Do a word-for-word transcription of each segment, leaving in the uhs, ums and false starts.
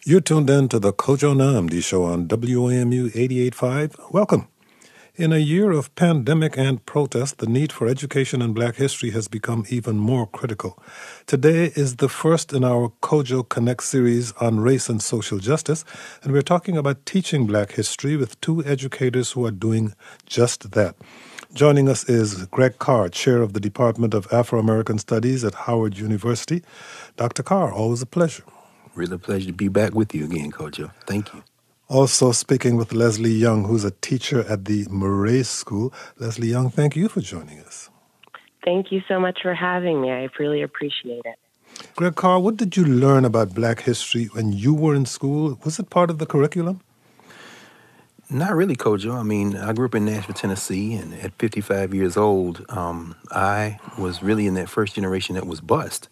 You're tuned in to the Kojo Nnamdi Show on W A M U eighty-eight point five. Welcome. In a year of pandemic and protest, the need for education in Black history has become even more critical. Today is the first in our Kojo Connect series on race and social justice, and we're talking about teaching Black history with two educators who are doing just that. Joining us is Greg Carr, chair of the Department of Afro-American Studies at Howard University. Doctor Carr, always a pleasure. Really a pleasure to be back with you again, Kojo. Thank you. Also speaking with Leslie Young, who's a teacher at the Murray School. Leslie Young, thank you for joining us. Thank you so much for having me. I really appreciate it. Greg Carr, what did you learn about Black history when you were in school? Was it part of the curriculum? Not really, Kojo. I mean, I grew up in Nashville, Tennessee, and at fifty-five years old, um, I was really in that first generation that was bused.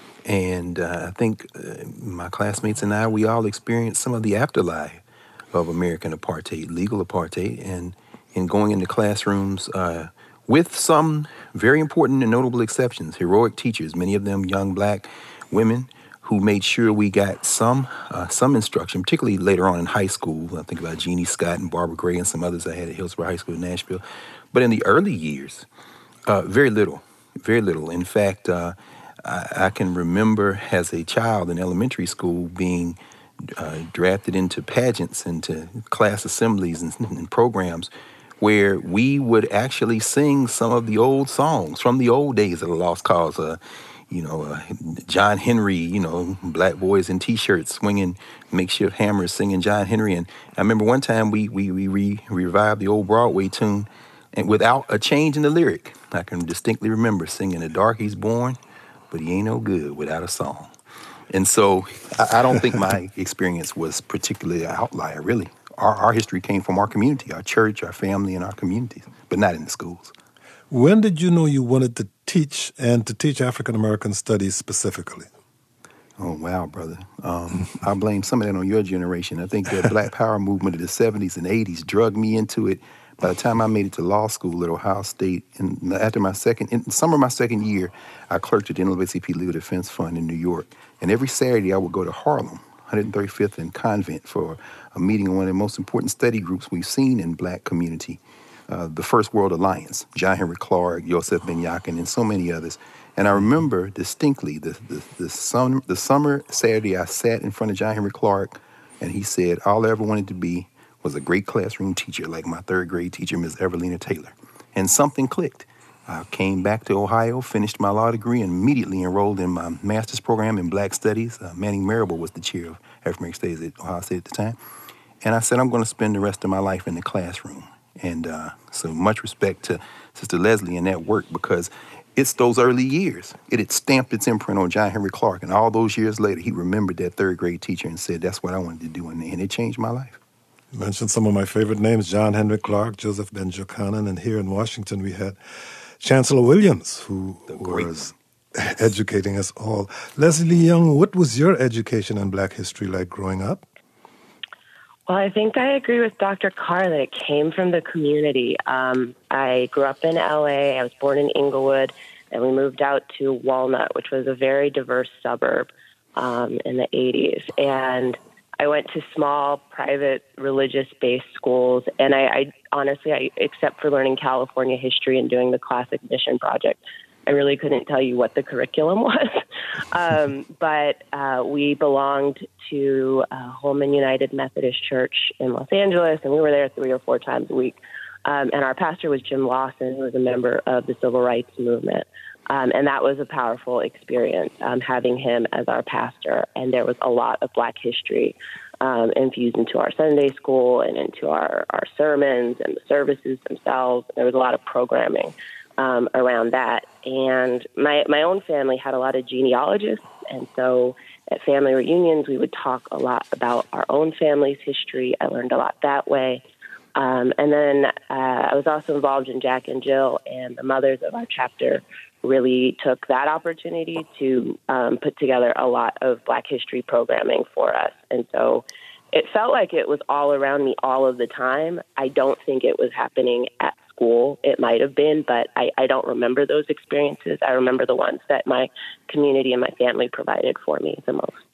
And uh, I think uh, my classmates and I, we all experienced some of the afterlife of American apartheid, legal apartheid, and in going into classrooms uh, with some very important and notable exceptions, heroic teachers, many of them young Black women who made sure we got some uh, some instruction, particularly later on in high school. I think about Jeannie Scott and Barbara Gray and some others I had at Hillsborough High School in Nashville. But in the early years, uh, very little, very little. In fact, uh, I, I can remember as a child in elementary school being uh, drafted into pageants, into class assemblies and, and programs where we would actually sing some of the old songs from the old days of the Lost Cause. Uh, you know, uh, John Henry, you know, Black boys in T-shirts swinging makeshift hammers, singing John Henry. And I remember one time we we, we re- revived the old Broadway tune and without a change in the lyric. I can distinctly remember singing "The Dark He's Born, but he ain't no good without a song." And so I, I don't think my experience was particularly an outlier, really. Our, our history came from our community, our church, our family, and our communities, but not in the schools. When did you know you wanted to teach and to teach African-American studies specifically? Oh, wow, brother. Um, I blame some of that on your generation. I think the Black Power movement of the seventies and eighties drugged me into it. By the time I made it to law school at Ohio State, and after my second, in summer of my second year, I clerked at the N double A C P Legal Defense Fund in New York. And every Saturday I would go to Harlem, one hundred thirty-fifth and Convent, for a meeting of one of the most important study groups we've seen in Black community, uh, the First World Alliance, John Henry Clark, Yosef Ben-Yakin, and so many others. And I remember distinctly the, the, the, summer, the summer Saturday I sat in front of John Henry Clark, and he said, all I ever wanted to be was a great classroom teacher, like my third grade teacher, Miz Evelina Taylor. And something clicked. I came back to Ohio, finished my law degree, and immediately enrolled in my master's program in Black Studies. Uh, Manning Marable was the chair of African-American Studies at Ohio State at the time. And I said, I'm going to spend the rest of my life in the classroom. And uh, so much respect to Sister Leslie and that work, because it's those early years. It had stamped its imprint on John Henry Clark. And all those years later, he remembered that third grade teacher and said, that's what I wanted to do. And, and it changed my life. You mentioned some of my favorite names, John Henry Clark, Joseph Ben-Jochannan, and here in Washington we had Chancellor Williams, who was educating us all. Leslie Young, what was your education in Black history like growing up? Well, I think I agree with Doctor Carr that it came from the community. Um, I grew up in L A. I was born in Inglewood, and we moved out to Walnut, which was a very diverse suburb um, in the eighties. And I went to small, private, religious-based schools, and I, I honestly, I, except for learning California history and doing the Classic Mission Project, I really couldn't tell you what the curriculum was. um, but uh, we belonged to uh, Holman United Methodist Church in Los Angeles, and we were there three or four times a week. Um, and our pastor was Jim Lawson, who was a member of the Civil Rights Movement. Um, and that was a powerful experience, um, having him as our pastor. And there was a lot of Black history um, infused into our Sunday school and into our, our sermons and the services themselves. There was a lot of programming um, around that. And my, my own family had a lot of genealogists. And so at family reunions, we would talk a lot about our own family's history. I learned a lot that way. Um, and then uh, I was also involved in Jack and Jill, and the mothers of our chapter really took that opportunity to um, put together a lot of Black history programming for us. And so it felt like it was all around me all of the time. I don't think it was happening at school. It might have been, but I, I don't remember those experiences. I remember the ones that my community and my family provided for me the most.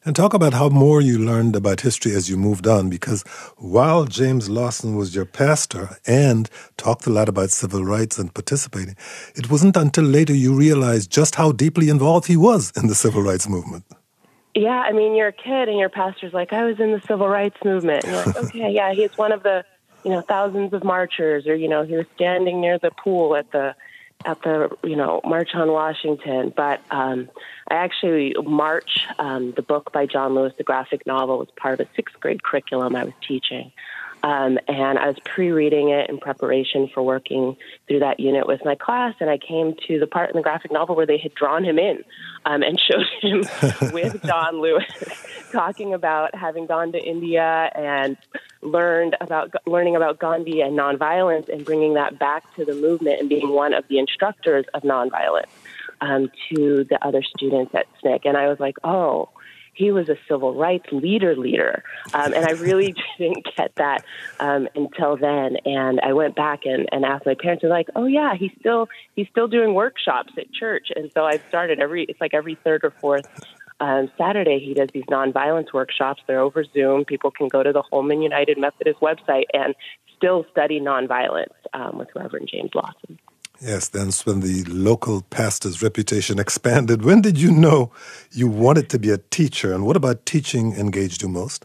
And talk about how more you learned about history as you moved on, because while James Lawson was your pastor and talked a lot about civil rights and participating, it wasn't until later you realized just how deeply involved he was in the civil rights movement. Yeah, I mean, you're a kid and your pastor's like, I was in the civil rights movement. And you're like, okay, yeah, he's one of the, you know, thousands of marchers, or, you know, he was standing near the pool at the, at the, you know, March on Washington. But um, I actually, March, um, the book by John Lewis, the graphic novel, was part of a sixth grade curriculum I was teaching. Um, and I was pre-reading it in preparation for working through that unit with my class, and I came to the part in the graphic novel where they had drawn him in um, and showed him with John Lewis talking about having gone to India and learned about learning about Gandhi and nonviolence and bringing that back to the movement and being one of the instructors of nonviolence um, to the other students at S N C C. And I was like, oh, he was a civil rights leader leader. Um, and I really didn't get that um, until then. And I went back and, and asked my parents, they're like, oh yeah, he's still, he's still doing workshops at church. And so I've started every, it's like every third or fourth um, Saturday, he does these nonviolence workshops. They're over Zoom. People can go to the Holman United Methodist website and still study nonviolence um, with Reverend James Lawson. Yes, that's when the local pastor's reputation expanded. When did you know you wanted to be a teacher, and what about teaching engaged you most?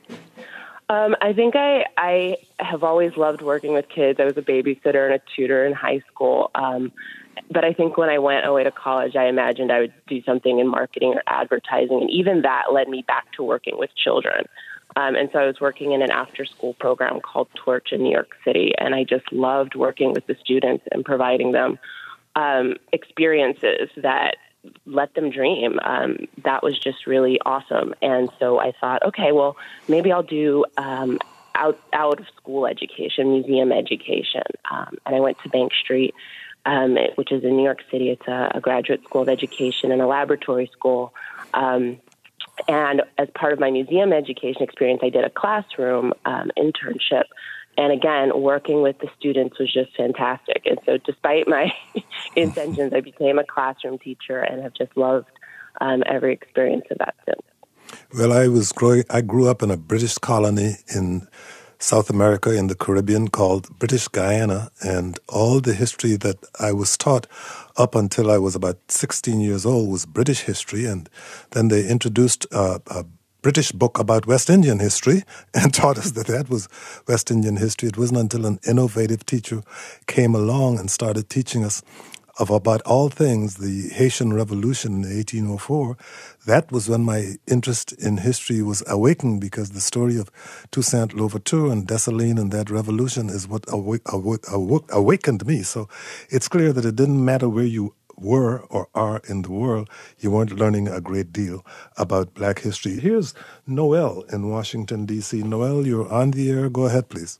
Um, I think I, I have always loved working with kids. I was a babysitter and a tutor in high school. Um, but I think when I went away to college, I imagined I would do something in marketing or advertising, and even that led me back to working with children. Um, and so I was working in an after-school program called Torch in New York City, and I just loved working with the students and providing them um, experiences that let them dream. Um, that was just really awesome. And so I thought, okay, well, maybe I'll do um, out, out-of-school education, museum education. Um, and I went to Bank Street, um, which is in New York City. It's a, a graduate school of education and a laboratory school. Um And as part of my museum education experience, I did a classroom um, internship. And again, working with the students was just fantastic. And so despite my intentions, I became a classroom teacher and have just loved um, every experience of that since. Well, I was growing, I grew up in a British colony in South America, in the Caribbean, called British Guyana, and all the history that I was taught up until I was about sixteen years old was British history, and then they introduced a, a British book about West Indian history and taught us that that was West Indian history. It wasn't until an innovative teacher came along and started teaching us of about all things, the Haitian Revolution in eighteen oh four, that was when my interest in history was awakened, because the story of Toussaint Louverture and Dessalines and that revolution is what awa- awa- awa- awakened me. So it's clear that it didn't matter where you were or are in the world, you weren't learning a great deal about Black history. Here's Noel in Washington, D C Noel, you're on the air. Go ahead, please.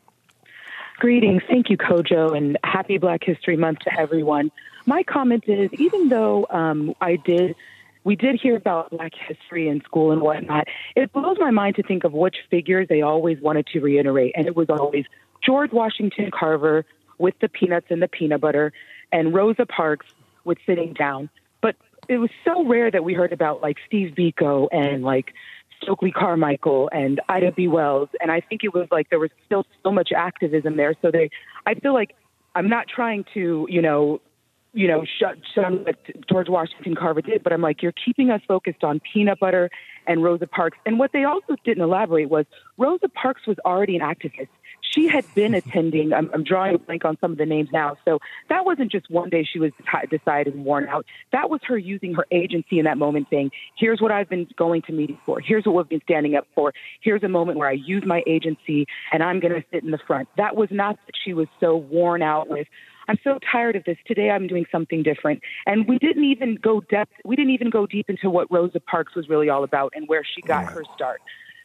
Greetings. Thank you, Kojo, and happy Black History Month to everyone. My comment is, even though um, I did, we did hear about Black history in school and whatnot, it blows my mind to think of which figures they always wanted to reiterate. And it was always George Washington Carver with the peanuts and the peanut butter, and Rosa Parks with sitting down. But it was so rare that we heard about like Steve Biko and like Stokely Carmichael and Ida B. Wells. And I think it was like there was still so much activism there. So they, I feel like I'm not trying to, you know, you know, shut down what George Washington Carver did, but I'm like, you're keeping us focused on peanut butter and Rosa Parks. And what they also didn't elaborate was Rosa Parks was already an activist. She had been attending, I'm, I'm drawing a blank on some of the names now. So that wasn't just one day she was t- decided and worn out. That was her using her agency in that moment, saying, here's what I've been going to meetings for. Here's what we've been standing up for. Here's a moment where I use my agency and I'm going to sit in the front. That was not that she was so worn out with, I'm so tired of this. Today I'm doing something different. And we didn't even go depth. We didn't even go deep into what Rosa Parks was really all about and where she got her start.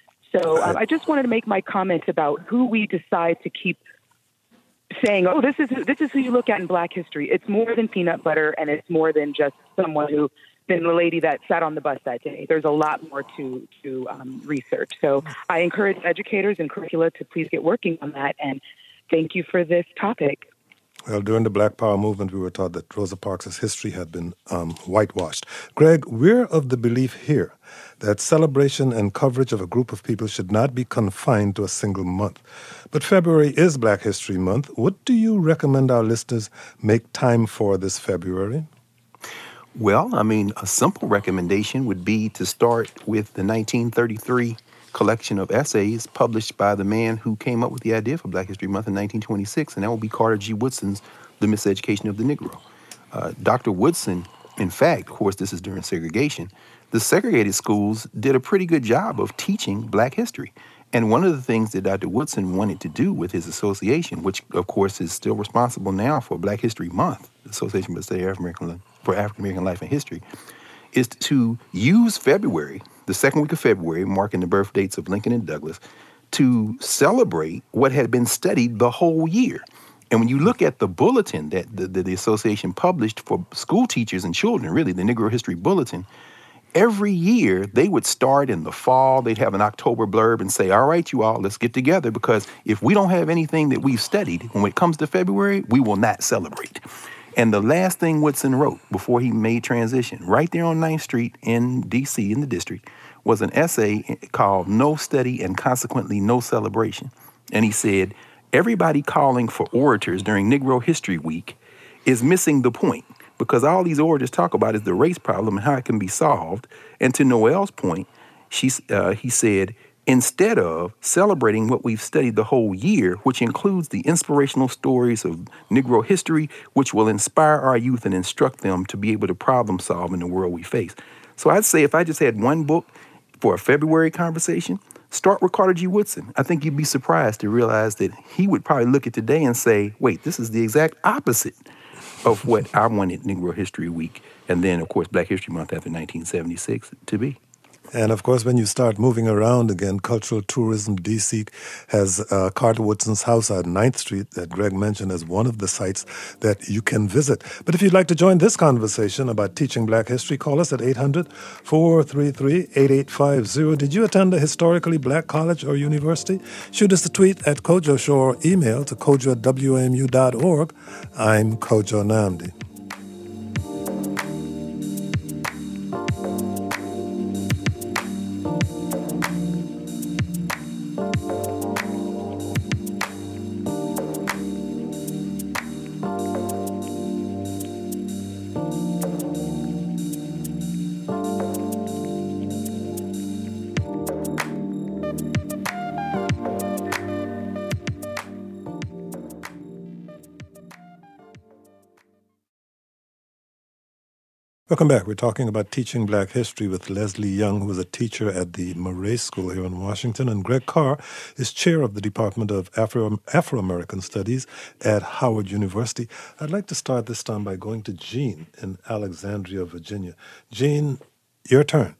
So um, I just wanted to make my comments about who we decide to keep saying, oh, this is this is who you look at in Black history. It's more than peanut butter, and it's more than just someone who, than the lady that sat on the bus that day. There's a lot more to to um, research. So I encourage educators and curricula to please get working on that. And thank you for this topic. Well, during the Black Power movement, we were taught that Rosa Parks' history had been um, whitewashed. Greg, we're of the belief here that celebration and coverage of a group of people should not be confined to a single month. But February is Black History Month. What do you recommend our listeners make time for this February? Well, I mean, a simple recommendation would be to start with the nineteen thirty-three collection of essays published by the man who came up with the idea for Black History Month in nineteen twenty-six, and that would be Carter G. Woodson's The Miseducation of the Negro. Uh, Doctor Woodson, in fact, of course, this is during segregation, the segregated schools did a pretty good job of teaching Black history. And one of the things that Doctor Woodson wanted to do with his association, which, of course, is still responsible now for Black History Month, the Association for the Study of African for African American Life and History, is to use February, the second week of February, marking the birth dates of Lincoln and Douglas, to celebrate what had been studied the whole year. And when you look at the bulletin that the, the, the association published for school teachers and children, really, the Negro History Bulletin, every year they would start in the fall, they'd have an October blurb and say, all right, you all, let's get together, because if we don't have anything that we've studied, when it comes to February, we will not celebrate. And the last thing Woodson wrote before he made transition, right there on ninth Street in D C, in the district, was an essay called No Study and Consequently No Celebration. And he said, everybody calling for orators during Negro History Week is missing the point, because all these orators talk about is the race problem and how it can be solved. And to Noel's point, she, uh, he said, instead of celebrating what we've studied the whole year, which includes the inspirational stories of Negro history, which will inspire our youth and instruct them to be able to problem solve in the world we face. So I'd say if I just had one book for a February conversation, start with Carter G. Woodson. I think you'd be surprised to realize that he would probably look at today and say, wait, this is the exact opposite of what I wanted Negro History Week, and then, of course, Black History Month after nineteen seventy-six to be. And, of course, when you start moving around again, Cultural Tourism D C has uh, Carter Woodson's house on ninth Street that Greg mentioned as one of the sites that you can visit. But if you'd like to join this conversation about teaching Black history, call us at eight hundred, four three three, eight eight five zero. Did you attend a historically Black college or university? Shoot us a tweet at Kojo Show or email to kojo at w m u dot org. I'm Kojo Nnamdi. Welcome back. We're talking about teaching Black history with Leslie Young, who is a teacher at the Murray School here in Washington, and Greg Carr is chair of the Department of Afro- Afro-American Studies at Howard University. I'd like to start this time by going to Jean in Alexandria, Virginia. Jean, your turn.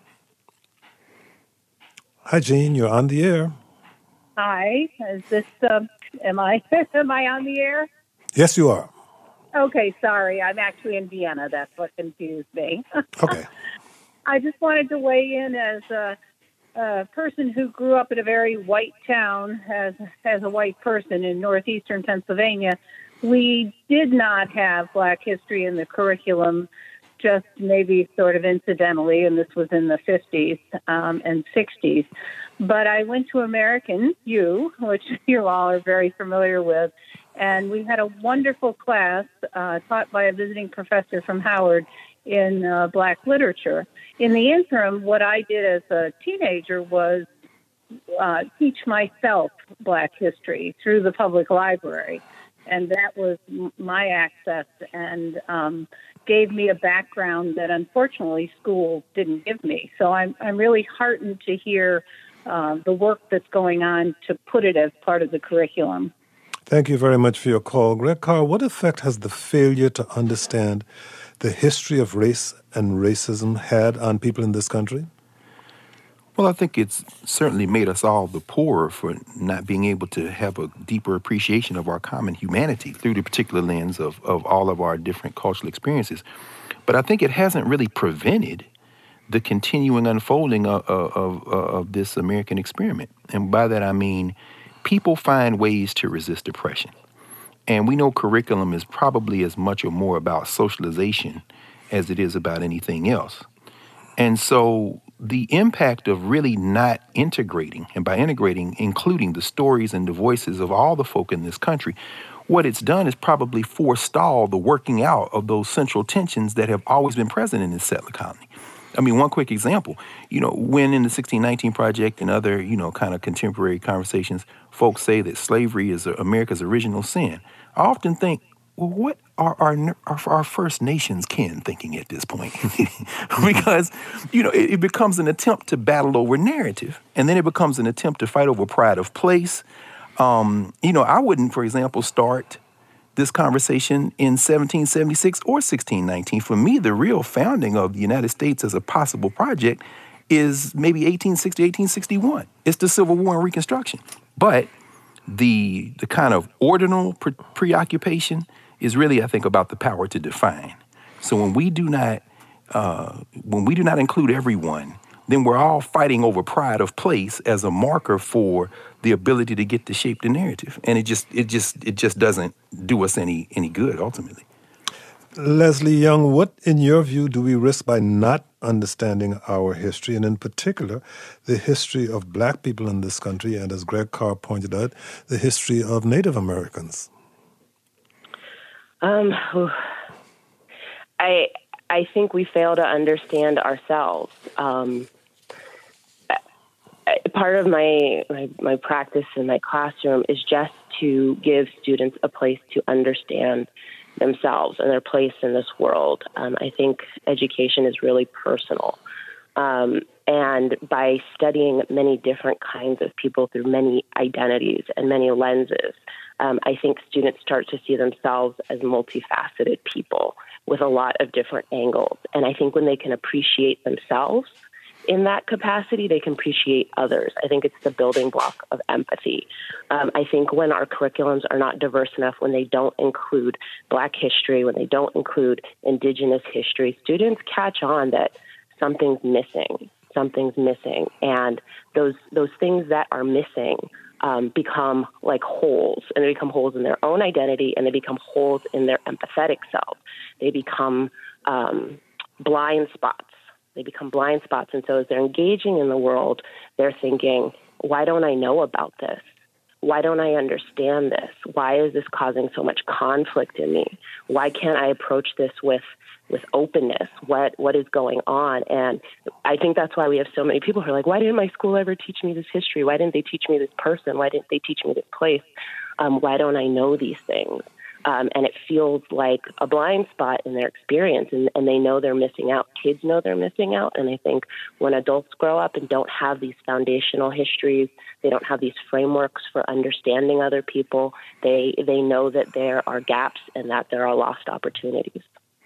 Hi, Jean. You're on the air. Hi. Is this? Uh, am I? Am I on the air? Yes, you are. Okay, sorry. I'm actually in Vienna. That's what confused me. Okay. I just wanted to weigh in as a, a person who grew up in a very white town, as as a white person in northeastern Pennsylvania. We did not have Black history in the curriculum, just maybe sort of incidentally, and this was in the fifties um, and sixties. But I went to American U, which you all are very familiar with, and we had a wonderful class uh, taught by a visiting professor from Howard in uh, Black literature. In the interim, what I did as a teenager was uh, teach myself Black history through the public library. And that was m- my access and um, gave me a background that unfortunately school didn't give me. So I'm, I'm really heartened to hear uh, the work that's going on to put it as part of the curriculum. Thank you very much for your call. Greg Carr, what effect has the failure to understand the history of race and racism had on people in this country? Well, I think it's certainly made us all the poorer for not being able to have a deeper appreciation of our common humanity through the particular lens of, of all of our different cultural experiences. But I think it hasn't really prevented the continuing unfolding of, of, of, of this American experiment. And by that I mean people find ways to resist oppression. And we know curriculum is probably as much or more about socialization as it is about anything else. And so the impact of really not integrating, and by integrating, including the stories and the voices of all the folk in this country, what it's done is probably forestall the working out of those central tensions that have always been present in this settler colony. I mean, one quick example, you know, when in the sixteen nineteen Project and other, you know, kind of contemporary conversations, folks say that slavery is America's original sin. I often think, well, what are our, our, our First Nations kin thinking at this point? Because, you know, it, it becomes an attempt to battle over narrative, and then it becomes an attempt to fight over pride of place. Um, you know, I wouldn't, for example, start this conversation in seventeen seventy-six or sixteen nineteen. For me, the real founding of the United States as a possible project is maybe eighteen sixty, eighteen sixty-one. It's the Civil War and Reconstruction. But the the kind of ordinal pre- preoccupation is really, I think, about the power to define. So when we do not uh, when we do not include everyone, then we're all fighting over pride of place as a marker for the ability to get to shape the narrative, and it just it just it just doesn't do us any any good ultimately. Leslie Young, what, in your view, do we risk by not understanding our history, and in particular, the history of black people in this country, and as Greg Carr pointed out, the history of Native Americans? Um, I I think we fail to understand ourselves. Um, part of my, my my practice in my classroom is just to give students a place to understand themselves and their place in this world. Um, I think education is really personal. Um, and by studying many different kinds of people through many identities and many lenses, um, I think students start to see themselves as multifaceted people with a lot of different angles. And I think when they can appreciate themselves in that capacity, they can appreciate others. I think it's the building block of empathy. Um, I think when our curriculums are not diverse enough, when they don't include Black history, when they don't include Indigenous history, students catch on that something's missing, something's missing. And those those things that are missing um, become like holes, and they become holes in their own identity, and they become holes in their empathetic self. They become um, blind spots. They become blind spots. And so as they're engaging in the world, they're thinking, why don't I know about this? Why don't I understand this? Why is this causing so much conflict in me? Why can't I approach this with with openness? What what is going on? And I think that's why we have so many people who are like, why didn't my school ever teach me this history? Why didn't they teach me this person? Why didn't they teach me this place? Um, why don't I know these things? Um, and it feels like a blind spot in their experience, and, and they know they're missing out. Kids know they're missing out, and I think when adults grow up and don't have these foundational histories, they don't have these frameworks for understanding other people, they they know that there are gaps and that there are lost opportunities.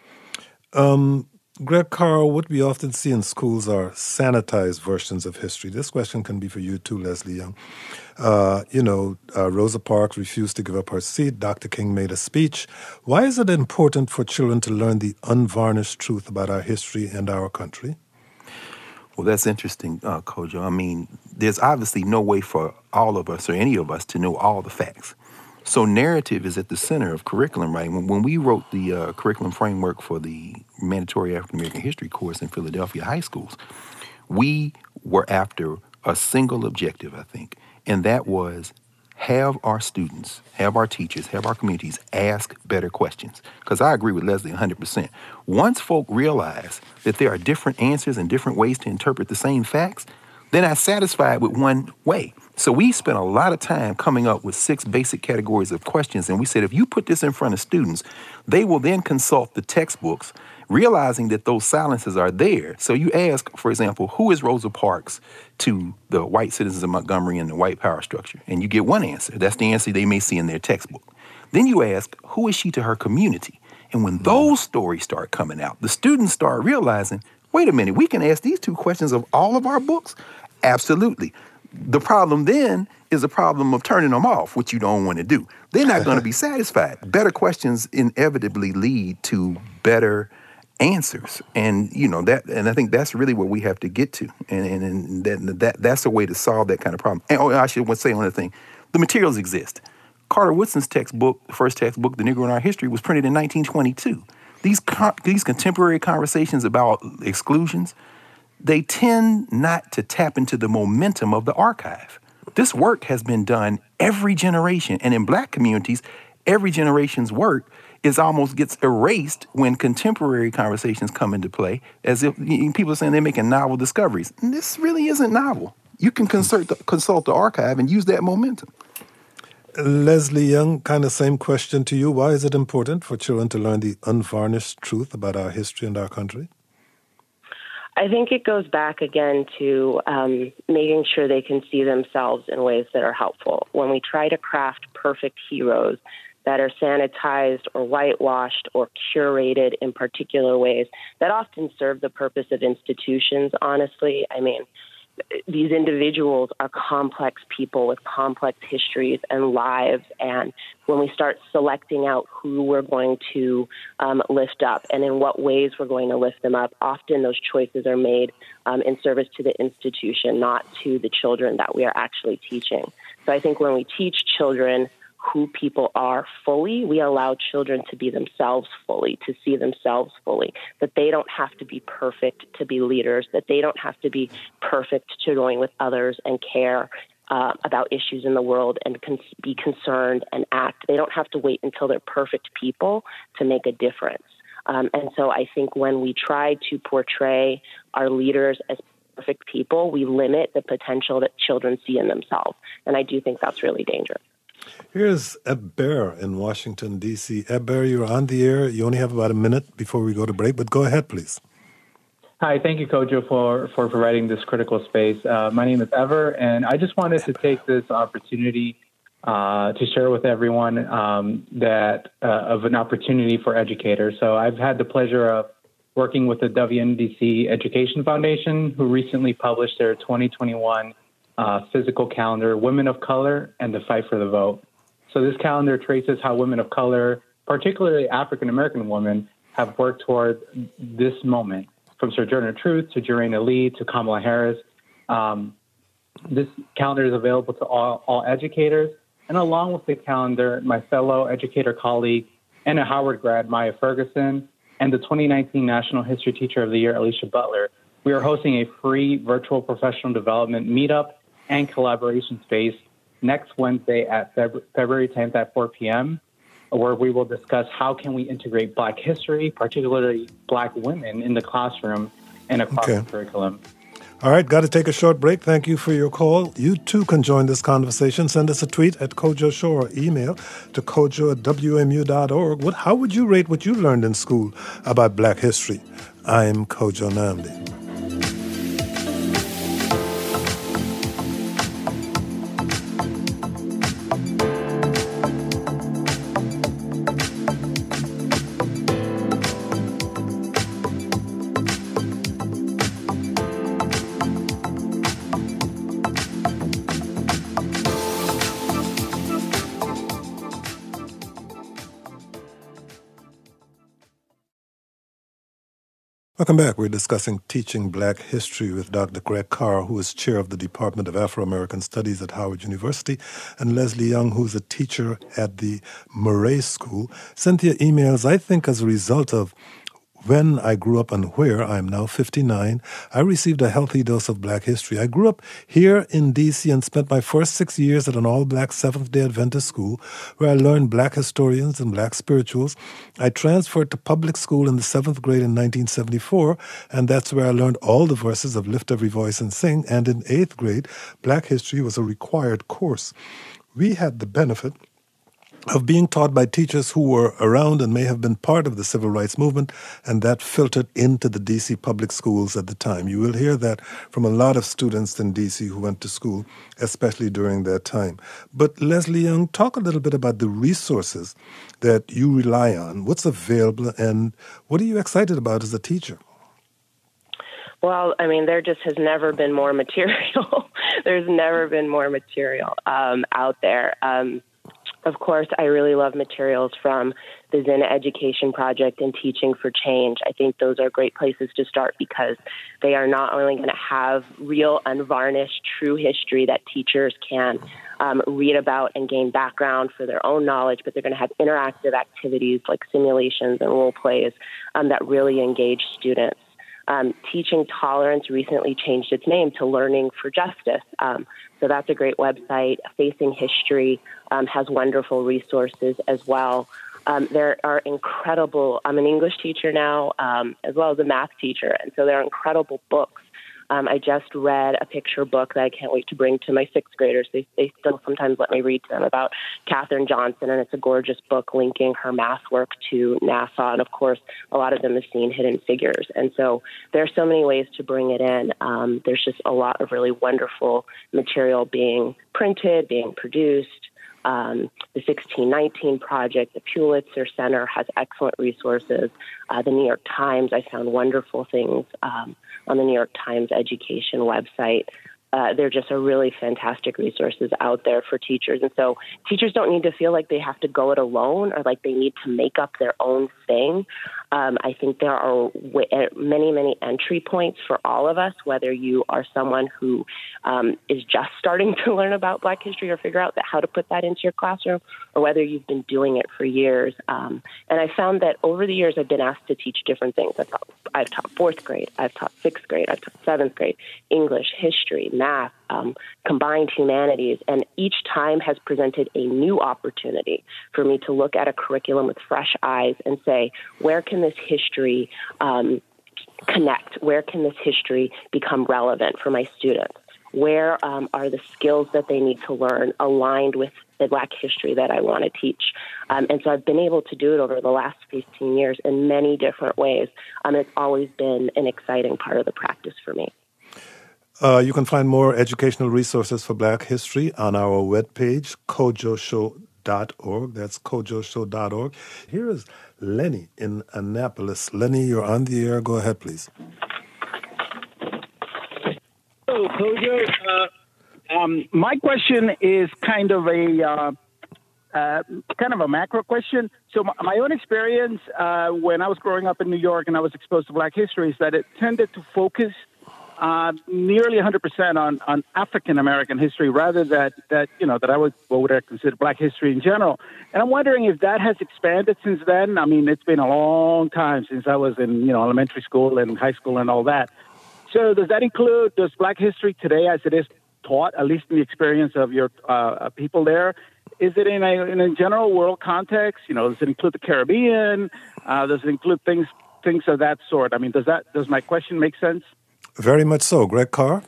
Um, Greg Carr, what we often see in schools are sanitized versions of history. This question can be for you too, Leslie Young. Uh, you know, uh, Rosa Parks refused to give up her seat. Doctor King made a speech. Why is it important for children to learn the unvarnished truth about our history and our country? Well, that's interesting, uh, Kojo. I mean, there's obviously no way for all of us or any of us to know all the facts. So narrative is at the center of curriculum, right? When, when we wrote the uh, curriculum framework for the mandatory African American history course in Philadelphia high schools, we were after a single objective, I think, and that was have our students, have our teachers, have our communities ask better questions. Because I agree with Leslie one hundred percent. Once folk realize that there are different answers and different ways to interpret the same facts, they're not satisfied with one way. So we spent a lot of time coming up with six basic categories of questions, and we said if you put this in front of students, they will then consult the textbooks, realizing that those silences are there. So you ask, for example, who is Rosa Parks to the white citizens of Montgomery and the white power structure? And you get one answer. That's the answer they may see in their textbook. Then you ask, who is she to her community? And when those stories start coming out, the students start realizing, wait a minute, we can ask these two questions of all of our books? Absolutely. The problem then is a problem of turning them off, which you don't want to do. They're not going to be satisfied. Better questions inevitably lead to better answers. And, you know, that, and I think that's really what we have to get to. And, and, and that, that that's a way to solve that kind of problem. And oh, I should say one other thing. The materials exist. Carter Woodson's textbook, the first textbook, The Negro in Our History, was printed in nineteen twenty-two. These con- these contemporary conversations about exclusions, they tend not to tap into the momentum of the archive. This work has been done every generation, and in Black communities, every generation's work is almost gets erased when contemporary conversations come into play, as if people are saying they're making novel discoveries. And this really isn't novel. You can consult the, consult the archive and use that momentum. Leslie Young, kind of same question to you. Why is it important for children to learn the unvarnished truth about our history and our country? I think it goes back again to um, making sure they can see themselves in ways that are helpful. When we try to craft perfect heroes that are sanitized or whitewashed or curated in particular ways, that often serve the purpose of institutions, honestly. I mean, these individuals are complex people with complex histories and lives. And when we start selecting out who we're going to um, lift up and in what ways we're going to lift them up, often those choices are made um, in service to the institution, not to the children that we are actually teaching. So I think when we teach children who people are fully, we allow children to be themselves fully, to see themselves fully, that they don't have to be perfect to be leaders, that they don't have to be perfect to join with others and care uh, about issues in the world and con- be concerned and act. They don't have to wait until they're perfect people to make a difference. Um, and so I think when we try to portray our leaders as perfect people, we limit the potential that children see in themselves. And I do think that's really dangerous. Here's Eber in Washington, D C Eber, you're on the air. You only have about a minute before we go to break, but go ahead, please. Hi, thank you, Kojo, for, for providing this critical space. Uh, my name is Ever, and I just wanted to take this opportunity uh, to share with everyone um, that uh, of an opportunity for educators. So I've had the pleasure of working with the W N D C Education Foundation, who recently published their twenty twenty-one uh, physical calendar, Women of Color and the Fight for the Vote. So this calendar traces how women of color, particularly African-American women, have worked toward this moment, from Sojourner Truth to Joanna Lee to Kamala Harris. Um, this calendar is available to all, all educators. And along with the calendar, my fellow educator colleague and a Howard grad, Maya Ferguson, and the twenty nineteen National History Teacher of the Year, Alicia Butler, we are hosting a free virtual professional development meetup and collaboration space next Wednesday at Feb- February tenth at four p.m., where we will discuss how can we integrate Black history, particularly Black women, in the classroom and across okay. the curriculum. All right, got to take a short break. Thank you for your call. You too can join this conversation. Send us a tweet at Kojo Show or email to kojo at w m u dot org. What, how would you rate what you learned in school about Black history? I'm Kojo Nnamdi. Welcome back. We're discussing teaching Black history with Doctor Greg Carr, who is chair of the Department of Afro-American Studies at Howard University, and Leslie Young, who's a teacher at the Murray School. Cynthia emails, I think as a result of when I grew up and where I am now fifty-nine, I received a healthy dose of Black history. I grew up here in D C and spent my first six years at an all-Black Seventh-day Adventist school where I learned Black historians and Black spirituals. I transferred to public school in the seventh grade in nineteen seventy-four, and that's where I learned all the verses of Lift Every Voice and Sing. And in eighth grade, Black history was a required course. We had the benefit of being taught by teachers who were around and may have been part of the civil rights movement, and that filtered into the D C public schools at the time. You will hear that from a lot of students in D C who went to school, especially during that time. But Leslie Young, talk a little bit about the resources that you rely on. What's available, and what are you excited about as a teacher? Well, I mean, there just has never been more material. There's never been more material um, out there. Um, Of course, I really love materials from the Zen Education Project and Teaching for Change. I think those are great places to start because they are not only going to have real, unvarnished, true history that teachers can um, read about and gain background for their own knowledge, but they're going to have interactive activities like simulations and role plays um, that really engage students. Um, Teaching Tolerance recently changed its name to Learning for Justice. Um, so that's a great website. Facing History um, has wonderful resources as well. Um, there are incredible, I'm an English teacher now, um, as well as a math teacher, and so there are incredible books. Um, I just read a picture book that I can't wait to bring to my sixth graders. They, they still sometimes let me read to them about Katherine Johnson, and it's a gorgeous book linking her math work to NASA. And, of course, a lot of them have seen Hidden Figures. And so there are so many ways to bring it in. Um, there's just a lot of really wonderful material being printed, being produced. Um, the sixteen nineteen Project, the Pulitzer Center has excellent resources. Uh, the New York Times, I found wonderful things um, on the New York Times education website. Uh, they're just a really fantastic resources out there for teachers. And so teachers don't need to feel like they have to go it alone or like they need to make up their own thing. Um, I think there are w- many, many entry points for all of us, whether you are someone who um, is just starting to learn about Black history or figure out that how to put that into your classroom, or whether you've been doing it for years. Um, and I found that over the years, I've been asked to teach different things. I've taught, I've taught fourth grade, I've taught sixth grade, I've taught seventh grade, English, history, math, um, combined humanities, and each time has presented a new opportunity for me to look at a curriculum with fresh eyes and say, where can this history um, connect? Where can this history become relevant for my students? Where um, are the skills that they need to learn aligned with the Black history that I want to teach? Um, and so I've been able to do it over the last fifteen years in many different ways. Um, it's always been an exciting part of the practice for me. Uh, you can find more educational resources for Black history on our webpage, kojo show dot org. That's kojo show dot org. Here is Lenny in Annapolis. Lenny, you're on the air. Go ahead, please. Hello, Kojo. Uh, um, my question is kind of a uh, uh, kind of a macro question. So my, my own experience uh, when I was growing up in New York and I was exposed to Black history is that it tended to focus Uh, nearly one hundred percent on, on African American history, rather that that you know that I would what would I consider Black history in general. And I'm wondering if that has expanded since then. I mean, it's been a long time since I was in you know elementary school and high school and all that. So does that include does Black history today, as it is taught, at least in the experience of your uh, people there? Is it in a in a general world context? You know, does it include the Caribbean? Uh, does it include things things of that sort? I mean, does that does my question make sense? Very much so. Greg Carr?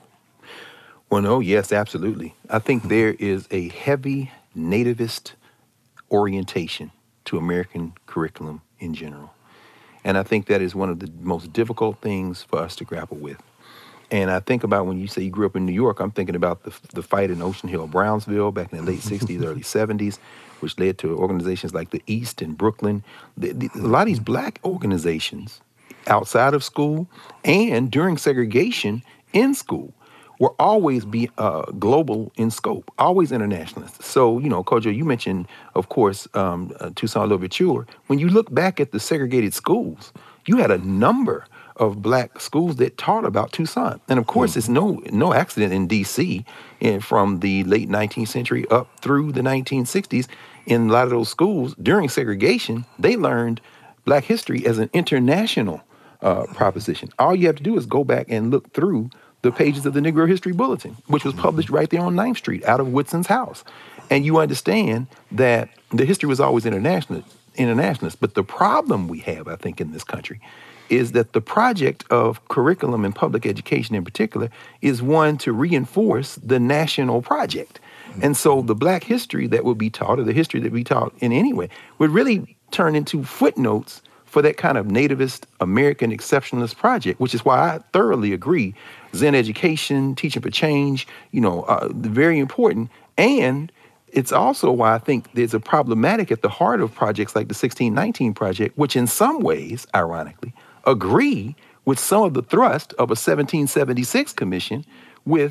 Well, no, yes, absolutely. I think there is a heavy nativist orientation to American curriculum in general. And I think that is one of the most difficult things for us to grapple with. And I think about when you say you grew up in New York, I'm thinking about the, the fight in Ocean Hill, Brownsville back in the late sixties, early seventies, which led to organizations like the East in Brooklyn. The, the, a lot of these Black organizations outside of school and during segregation in school were always be uh, global in scope, always internationalist. So, you know, Kojo, you mentioned, of course, um, uh, Toussaint Louverture. When you look back at the segregated schools, you had a number of Black schools that taught about Toussaint. And, of course, mm-hmm. it's no no accident in D C and from the late nineteenth century up through the nineteen sixties. In a lot of those schools, during segregation, they learned Black history as an international Uh, proposition. All you have to do is go back and look through the pages of the Negro History Bulletin, which was published right there on ninth Street out of Whitson's house. And you understand that the history was always international, internationalist. But the problem we have, I think, in this country is that the project of curriculum and public education in particular is one to reinforce the national project. And so the Black history that would be taught, or the history that we taught in any way, would really turn into footnotes for that kind of nativist American exceptionalist project, which is why I thoroughly agree. Zen education, teaching for change, you know, uh, very important. And it's also why I think there's a problematic at the heart of projects like the sixteen nineteen Project, which in some ways, ironically, agree with some of the thrust of a seventeen seventy-six commission with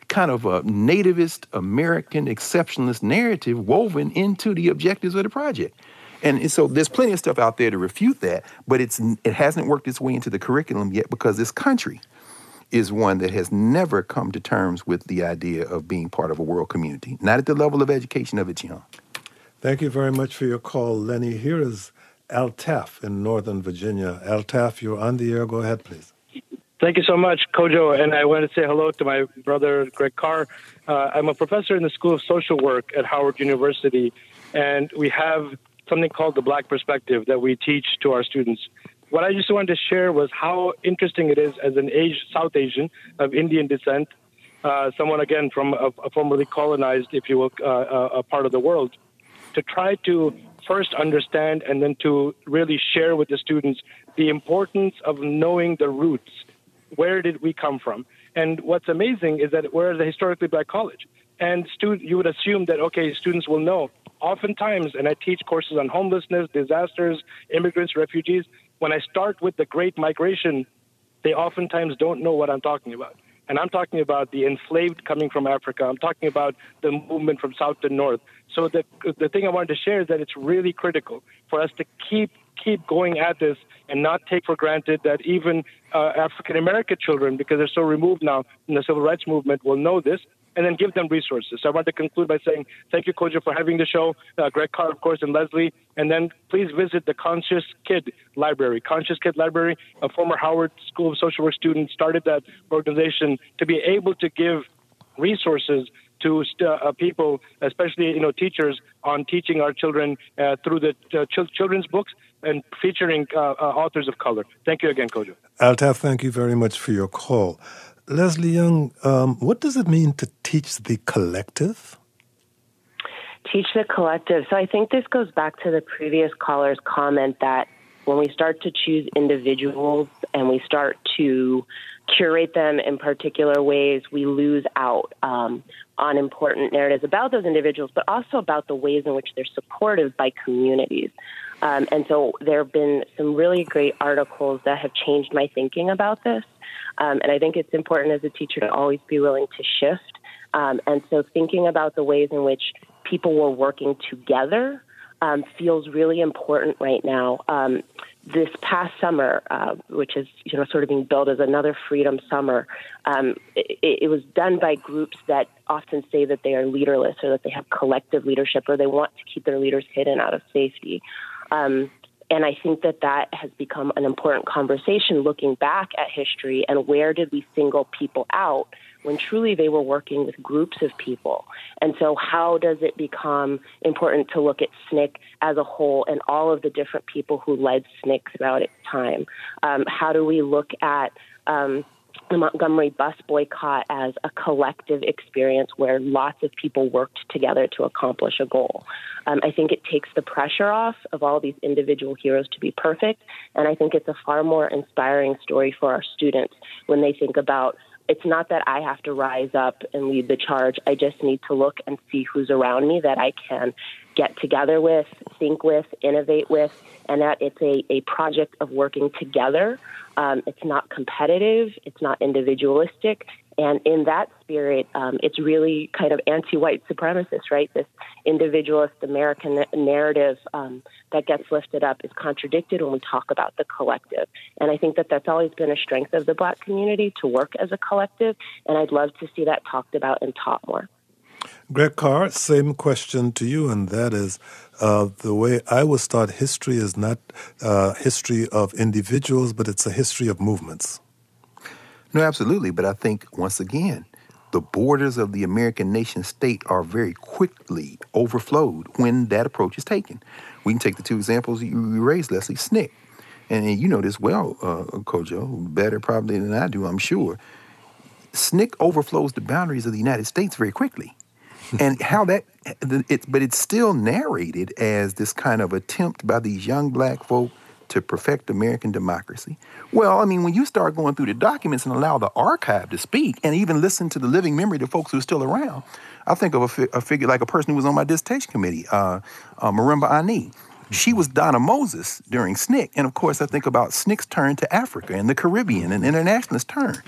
kind of a nativist American exceptionalist narrative woven into the objectives of the project. And so there's plenty of stuff out there to refute that, but it's it hasn't worked its way into the curriculum yet because this country is one that has never come to terms with the idea of being part of a world community, not at the level of education of its young. Thank you very much for your call, Lenny. Here is Altaf in Northern Virginia. Altaf, you're on the air. Go ahead, please. Thank you so much, Kojo. And I want to say hello to my brother, Greg Carr. Uh, I'm a professor in the School of Social Work at Howard University, and we have something called the Black Perspective that we teach to our students. What I just wanted to share was how interesting it is as an Asian, South Asian of Indian descent, uh, someone, again, from a, a formerly colonized, if you will, uh, a part of the world, to try to first understand and then to really share with the students the importance of knowing the roots. Where did we come from? And what's amazing is that we're at a historically black college. And stud- you would assume that, okay, students will know. Oftentimes, and I teach courses on homelessness, disasters, immigrants, refugees, when I start with the Great Migration, they oftentimes don't know what I'm talking about. And I'm talking about the enslaved coming from Africa. I'm talking about the movement from south to north. So the the thing I wanted to share is that it's really critical for us to keep keep going at this and not take for granted that even uh, African-American children, because they're so removed now in the civil rights movement, will know this, and then give them resources. So I want to conclude by saying thank you, Kojo, for having the show, uh, Greg Carr, of course, and Leslie. And then please visit the Conscious Kid Library. Conscious Kid Library, a former Howard School of Social Work student, started that organization to be able to give resources to uh, people, especially you know teachers, on teaching our children uh, through the uh, ch- children's books and featuring uh, uh, authors of color. Thank you again, Kojo. Altaf, thank you very much for your call. Leslie Young, um, what does it mean to teach the collective? Teach the collective. So I think this goes back to the previous caller's comment that when we start to choose individuals and we start to curate them in particular ways, we lose out um, on important narratives about those individuals, but also about the ways in which they're supported by communities. Um, and so there have been some really great articles that have changed my thinking about this. Um, and I think it's important as a teacher to always be willing to shift. Um, and so thinking about the ways in which people were working together um, feels really important right now. Um, this past summer, uh, which is you know sort of being billed as another Freedom Summer, um, it, it was done by groups that often say that they are leaderless or that they have collective leadership or they want to keep their leaders hidden out of safety. Um, and I think that that has become an important conversation looking back at history and where did we single people out when truly they were working with groups of people. And so how does it become important to look at S N C C as a whole and all of the different people who led S N C C throughout its time? Um, how do we look at um, the Montgomery bus boycott as a collective experience where lots of people worked together to accomplish a goal? Um, I think it takes the pressure off of all these individual heroes to be perfect, and I think it's a far more inspiring story for our students when they think about it's not that I have to rise up and lead the charge. I just need to look and see who's around me that I can get together with, think with, innovate with, and that it's a, a project of working together. Um, it's not competitive. It's not individualistic. And in that spirit, um, it's really kind of anti-white supremacist, right? This individualist American narrative um, that gets lifted up is contradicted when we talk about the collective. And I think that that's always been a strength of the Black community to work as a collective. And I'd love to see that talked about and taught more. Greg Carr, same question to you, and that is uh, the way I was taught history is not uh, history of individuals, but it's a history of movements. No, absolutely. But I think, once again, the borders of the American nation state are very quickly overflowed when that approach is taken. We can take the two examples you raised, Leslie. S N C C. And you know this well, uh, Kojo, better probably than I do, I'm sure. S N C C overflows the boundaries of the United States very quickly. And how that, it, but it's still narrated as this kind of attempt by these young black folk to perfect American democracy. Well, I mean, when you start going through the documents and allow the archive to speak and even listen to the living memory of the folks who are still around, I think of a, fi- a figure like a person who was on my dissertation committee, uh, uh, Marimba Ani. She was Donna Moses during S N C C. And of course, I think about S N C C's turn to Africa and the Caribbean and internationalist turn.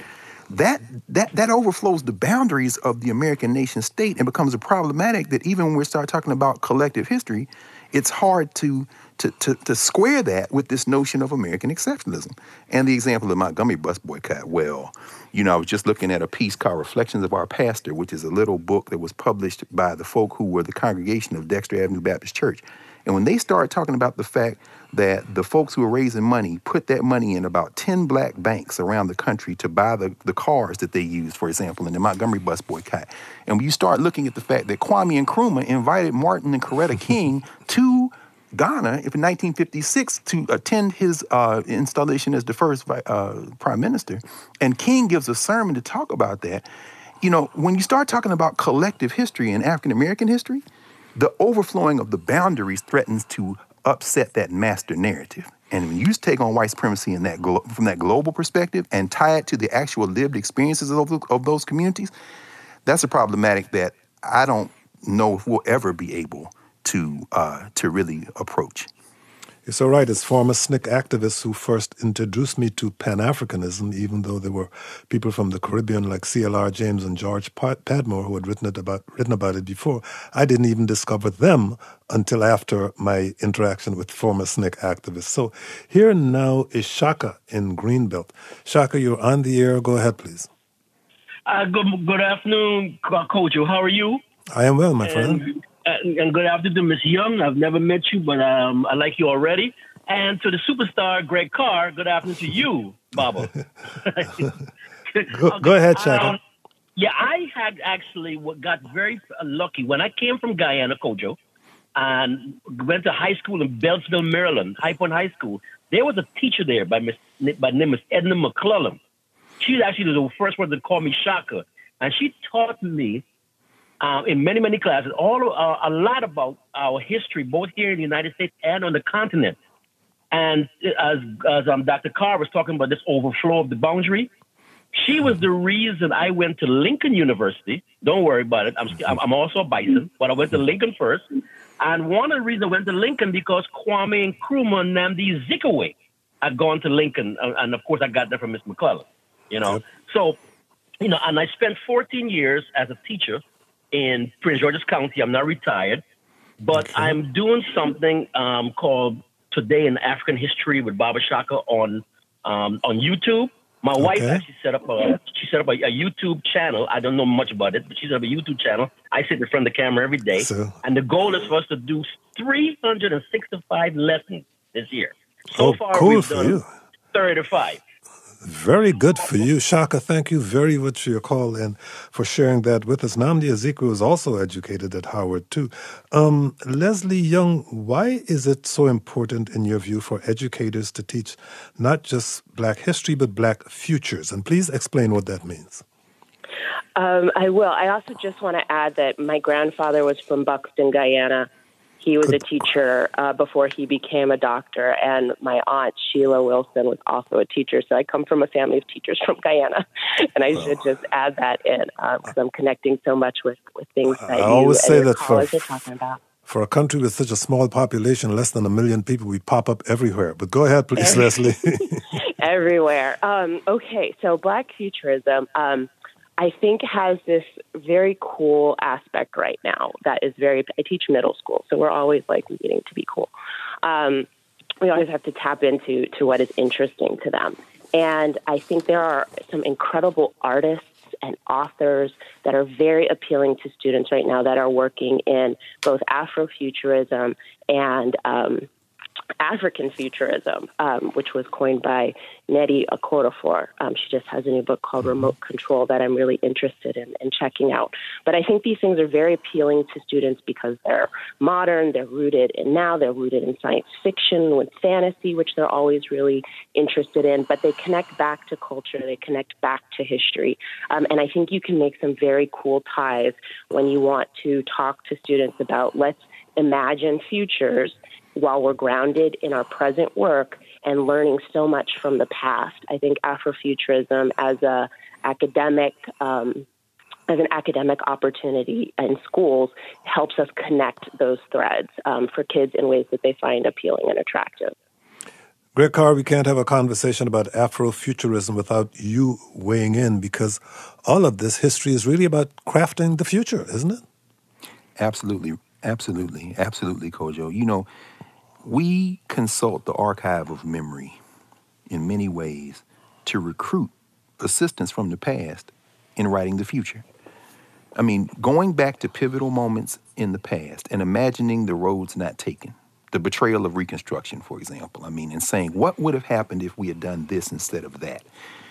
that that that overflows the boundaries of the American nation state and becomes a problematic that even when we start talking about collective history, it's hard to to to, to square that with this notion of American exceptionalism. And the example of Montgomery bus boycott, well, you know, I was just looking at a piece called Reflections of Our Pastor, which is a little book that was published by the folk who were the congregation of Dexter Avenue Baptist Church. And when they started talking about the fact that the folks who were raising money put that money in about ten black banks around the country to buy the, the cars that they used, for example, in the Montgomery bus boycott. And when you start looking at the fact that Kwame Nkrumah invited Martin and Coretta King to Ghana in nineteen fifty-six to attend his uh, installation as the first uh, prime minister, and King gives a sermon to talk about that. You know, when you start talking about collective history and African-American history, the overflowing of the boundaries threatens to upset that master narrative. And when you take on white supremacy in that glo- from that global perspective and tie it to the actual lived experiences of, of those communities, that's a problematic that I don't know if we'll ever be able to uh, to really approach. You're so right. It's former S N C C activists who first introduced me to Pan-Africanism, even though there were people from the Caribbean like C L R James and George Padmore who had written it about written about it before. I didn't even discover them until after my interaction with former S N C C activists. So here now is Shaka in Greenbelt. Shaka, you're on the air. Go ahead, please. Uh, good, good afternoon, Kojo. How are you? I am well, my and, friend. Uh, and good afternoon, Miss Young. I've never met you, but um, I like you already. And to the superstar, Greg Carr, good afternoon to you, Baba. go, okay. go ahead, Shaka. Um, yeah, I had actually got very lucky. When I came from Guyana, Kojo, and went to high school in Beltsville, Maryland, High Point High School, there was a teacher there by, Miss, by name of Edna McClellan. She actually was the first one to call me Shaka. And she taught me Uh, in many, many classes, all uh, a lot about our history, both here in the United States and on the continent. And as, as um, Doctor Carr was talking about this overflow of the boundary, she was the reason I went to Lincoln University. Don't worry about it. I'm, I'm also a Bison, but I went to Lincoln first. And one of the reasons I went to Lincoln because Kwame Nkrumah and Nnamdi Azikiwe had gone to Lincoln. And, of course, I got that from Miss McClellan, you know. Yep. So, you know, and I spent fourteen years as a teacher in Prince George's County. I'm not retired, but okay. I'm doing something um, called Today in African History with Baba Shaka on um, on YouTube. My okay. wife actually set up a she set up a, a YouTube channel. I don't know much about it, but she set up a YouTube channel. I sit in front of the camera every day, so, and the goal is for us to do three hundred sixty-five lessons this year. So oh, far, cool we've for done you. thirty-five. Very good for you. Shaka, thank you very much for your call and for sharing that with us. Nnamdi Azikiwe was also educated at Howard, too. Um, Leslie Young, why is it so important, in your view, for educators to teach not just Black history, but Black futures? And please explain what that means. Um, I will. I also just want to add that my grandfather was from Buxton, Guyana. He was Good. a teacher uh, before he became a doctor, and my aunt, Sheila Wilson, was also a teacher. So I come from a family of teachers from Guyana, and I oh. should just add that in because uh, I'm connecting so much with, with things that I you always say that for, are talking about. For a country with such a small population, less than a million people, we pop up everywhere. But go ahead, please, Leslie. Everywhere. Um, okay, so Black futurism, um, I think, has this very cool aspect right now that is very, I teach middle school, so we're always like needing to be cool. Um, we always have to tap into to what is interesting to them. And I think there are some incredible artists and authors that are very appealing to students right now that are working in both Afrofuturism and um, African futurism, um, which was coined by Nnedi Okorafor. Um, she just has a new book called Remote Control that I'm really interested in, in checking out. But I think these things are very appealing to students because they're modern, they're rooted in now, they're rooted in science fiction with fantasy, which they're always really interested in, but they connect back to culture, they connect back to history. Um, and I think you can make some very cool ties when you want to talk to students about let's imagine futures while we're grounded in our present work and learning so much from the past. I think Afrofuturism as a academic, um, as an academic opportunity in schools helps us connect those threads um, for kids in ways that they find appealing and attractive. Greg Carr, we can't have a conversation about Afrofuturism without you weighing in, because all of this history is really about crafting the future, isn't it? Absolutely, absolutely, absolutely, Kojo. You know, we consult the archive of memory in many ways to recruit assistance from the past in writing the future. I mean, going back to pivotal moments in the past and imagining the roads not taken, the betrayal of Reconstruction, for example, I mean, and saying, what would have happened if we had done this instead of that,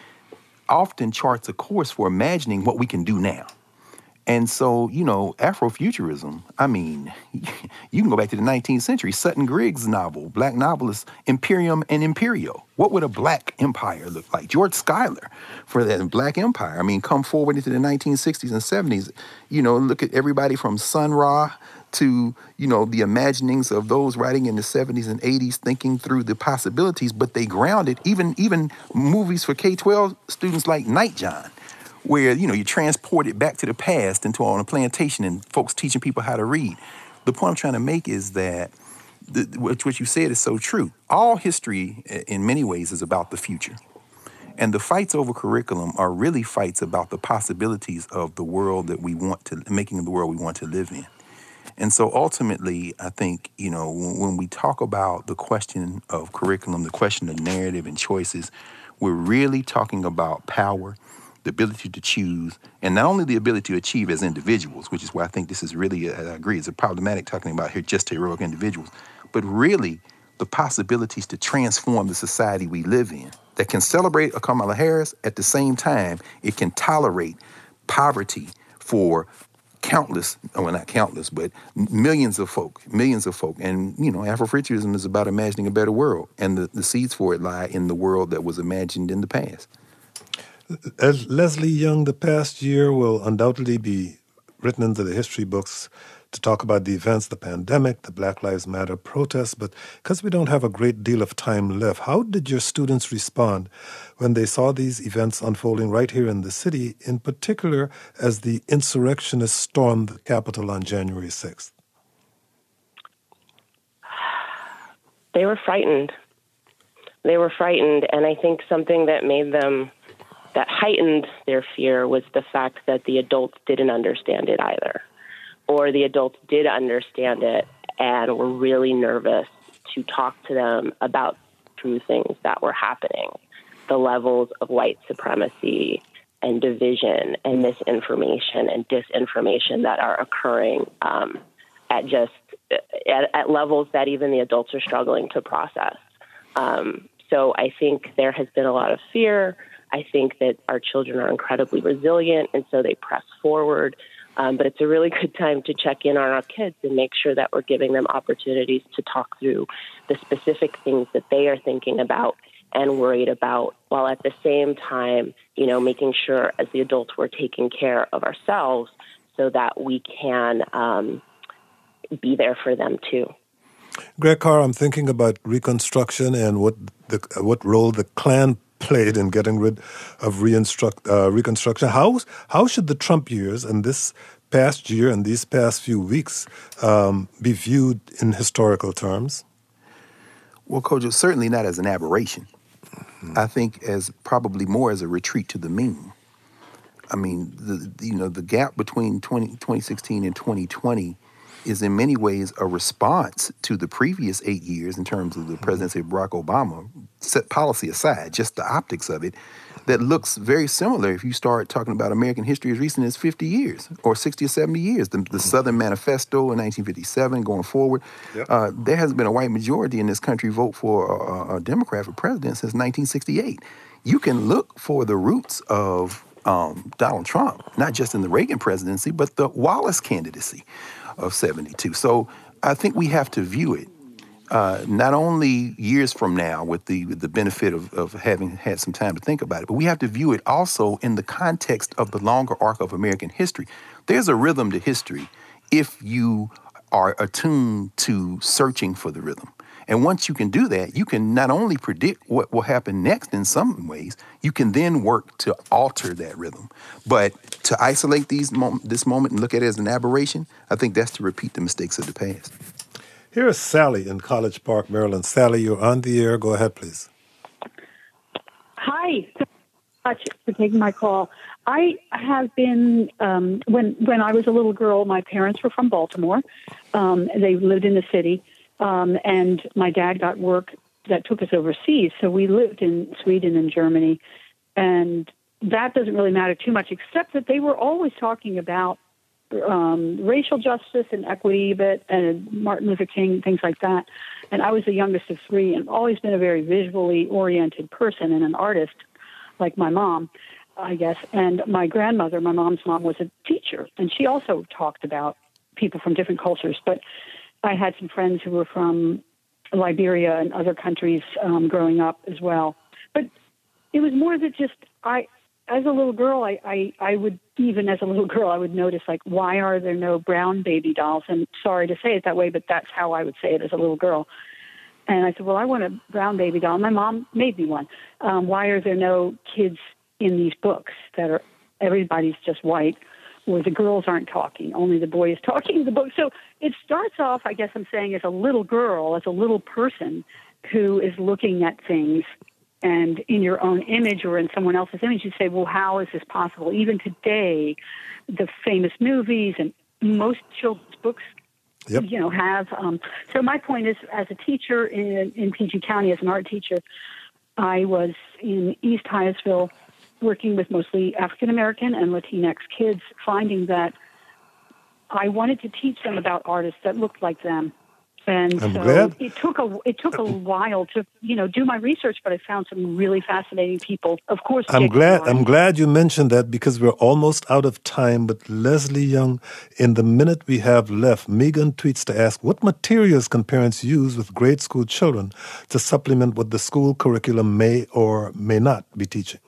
often charts a course for imagining what we can do now. And so, you know, Afrofuturism, I mean, you can go back to the nineteenth century, Sutton Griggs' novel, black novelist, Imperium and Imperio. What would a black empire look like? George Schuyler for that black empire. I mean, come forward into the nineteen sixties and seventies, you know, look at everybody from Sun Ra to, you know, the imaginings of those writing in the seventies and eighties, thinking through the possibilities, but they grounded even, even movies for K twelve students like Nightjohn, where, you know, you transport it back to the past into on a plantation and folks teaching people how to read. The point I'm trying to make is that the, what, what you said is so true. All history, in many ways, is about the future. And the fights over curriculum are really fights about the possibilities of the world that we want to, making the world we want to live in. And so ultimately, I think, you know, when, when we talk about the question of curriculum, the question of narrative and choices, we're really talking about power, the ability to choose, and not only the ability to achieve as individuals, which is why I think this is really, I agree, it's a problematic talking about here just heroic individuals, but really the possibilities to transform the society we live in that can celebrate a Kamala Harris. At the same time, it can tolerate poverty for countless, well, not countless, but millions of folk, millions of folk. And, you know, Afrofuturism is about imagining a better world, and the, the seeds for it lie in the world that was imagined in the past. As Leslie Young, the past year will undoubtedly be written into the history books to talk about the events, the pandemic, the Black Lives Matter protests, but because we don't have a great deal of time left, how did your students respond when they saw these events unfolding right here in the city, in particular as the insurrectionists stormed the Capitol on January sixth? They were frightened. They were frightened, and I think something that made them that heightened their fear was the fact that the adults didn't understand it either, or the adults did understand it and were really nervous to talk to them about true things that were happening, the levels of white supremacy and division and misinformation and disinformation that are occurring um, at just at, at levels that even the adults are struggling to process. Um, so I think there has been a lot of fear. I think that our children are incredibly resilient, and so they press forward. Um, but it's a really good time to check in on our kids and make sure that we're giving them opportunities to talk through the specific things that they are thinking about and worried about, while at the same time, you know, making sure as the adults we're taking care of ourselves so that we can um, be there for them too. Greg Carr, I'm thinking about Reconstruction and what the what role the Klan played in getting rid of reinstruct, uh, Reconstruction. How how should the Trump years and this past year and these past few weeks um, be viewed in historical terms? Well, Kojo, certainly not as an aberration. Mm-hmm. I think as probably more as a retreat to the mean. I mean, the, you know, the gap between twenty sixteen and twenty twenty is in many ways a response to the previous eight years in terms of the presidency of Barack Obama, set policy aside, just the optics of it, that looks very similar if you start talking about American history as recent as fifty years or sixty or seventy years. The, the Southern Manifesto in nineteen fifty-seven going forward, yep. uh, there hasn't been a white majority in this country vote for a, a Democrat for president since nineteen sixty-eight. You can look for the roots of um, Donald Trump, not just in the Reagan presidency, but the Wallace candidacy of seventy-two. So I think we have to view it uh, not only years from now with the with the benefit of, of having had some time to think about it, but we have to view it also in the context of the longer arc of American history. There's a rhythm to history if you are attuned to searching for the rhythm. And once you can do that, you can not only predict what will happen next in some ways, you can then work to alter that rhythm. But to isolate these mom- this moment and look at it as an aberration, I think that's to repeat the mistakes of the past. Here is Sally in College Park, Maryland. Sally, you're on the air. Go ahead, please. Hi. Thank you so much for taking my call. I have been, um, when when I was a little girl, my parents were from Baltimore. Um, they lived in the city, um, and my dad got work that took us overseas. So we lived in Sweden and Germany, and that doesn't really matter too much, except that they were always talking about um, racial justice and equity, but and Martin Luther King, things like that. And I was the youngest of three, and always been a very visually oriented person and an artist, like my mom, I guess. And my grandmother, my mom's mom, was a teacher, and she also talked about people from different cultures. But I had some friends who were from Liberia and other countries um, growing up as well. But it was more that just I, as a little girl, I, I, I would, even as a little girl, I would notice, like, why are there no brown baby dolls? And sorry to say it that way, but that's how I would say it as a little girl. And I said, well, I want a brown baby doll. My mom made me one. Um, why are there no kids in these books that are, everybody's just white, where the girls aren't talking, only the boy is talking in the book? So it starts off, I guess I'm saying, as a little girl, as a little person who is looking at things, and in your own image or in someone else's image, you say, well, how is this possible? Even today, the famous movies and most children's books, yep. you know, have. Um, so my point is, as a teacher in, in P G County, as an art teacher, I was in East Hyattsville working with mostly African-American and Latinx kids, finding that I wanted to teach them about artists that looked like them. And I'm so glad. it took a it took a while to you know do my research, but I found some really fascinating people. Of course, I'm Jacob glad. Martin. I'm glad you mentioned that, because we're almost out of time. But Leslie Young, in the minute we have left, Megan tweets to ask, what materials can parents use with grade school children to supplement what the school curriculum may or may not be teaching?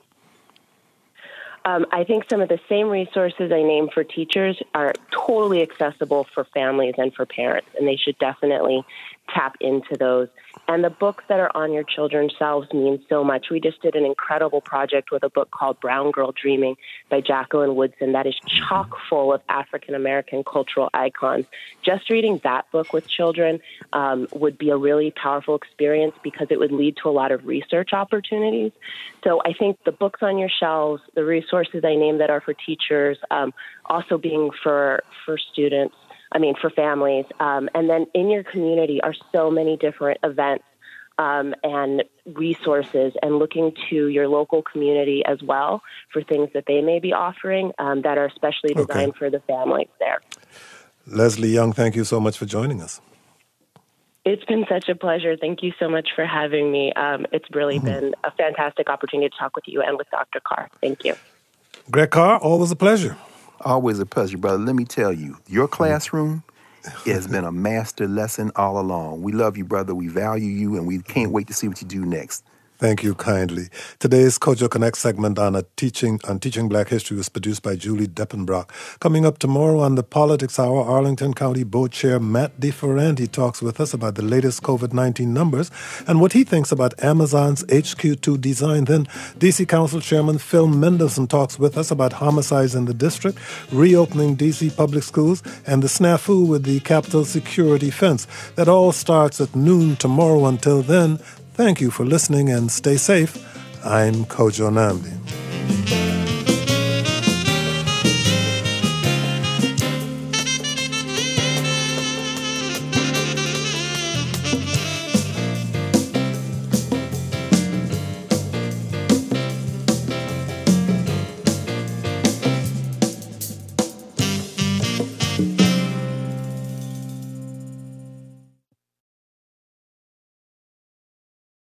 Um, I think some of the same resources I named for teachers are totally accessible for families and for parents, and they should definitely tap into those. And the books that are on your children's shelves mean so much. We just did an incredible project with a book called Brown Girl Dreaming by Jacqueline Woodson that is chock full of African-American cultural icons. Just reading that book with children um, would be a really powerful experience, because it would lead to a lot of research opportunities. So I think the books on your shelves, the resources I named that are for teachers, um, also being for, for students, I mean, for families. Um, and then in your community are so many different events um, and resources, and looking to your local community as well for things that they may be offering um, that are especially designed okay. for the families there. Leslie Young, thank you so much for joining us. It's been such a pleasure. Thank you so much for having me. Um, it's really mm-hmm. been a fantastic opportunity to talk with you and with Doctor Carr. Thank you. Greg Carr, always a pleasure. Always a pleasure, brother. Let me tell you, your classroom has been a master lesson all along. We love you, brother. We value you, and we can't wait to see what you do next. Thank you kindly. Today's Kojo Connect segment on a teaching on teaching Black history was produced by Julie Deppenbrock. Coming up tomorrow on the Politics Hour, Arlington County Board Chair Matt DeFerranti talks with us about the latest COVID nineteen numbers and what he thinks about Amazon's H Q two design. Then D C Council Chairman Phil Mendelson talks with us about homicides in the district, reopening D C public schools, and the snafu with the Capitol security fence. That all starts at noon tomorrow. Until then, thank you for listening and stay safe. I'm Kojo Nnamdi.